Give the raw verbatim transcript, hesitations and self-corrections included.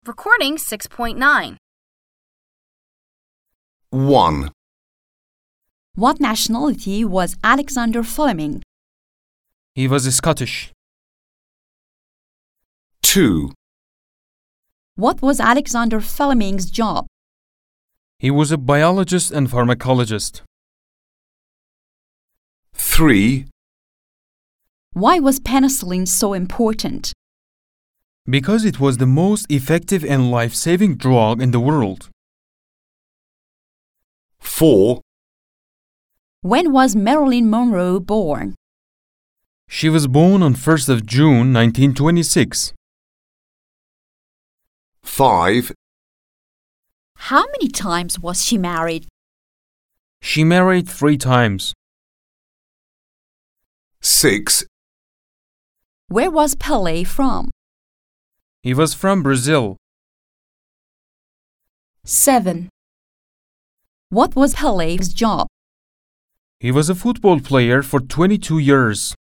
Recording six point nine. one. What nationality was Alexander Fleming? He was Scottish. two. What was Alexander Fleming's job? He was a biologist and pharmacologist. three. Why was penicillin so important? Because it was the most effective and life-saving drug in the world. four. When was Marilyn Monroe born? She was born on first of June nineteen twenty-six. five. How many times was she married? She married three times. six. Where was Pelé from? He was from Brazil. seven. What was Pelé's job? He was a football player for twenty-two years.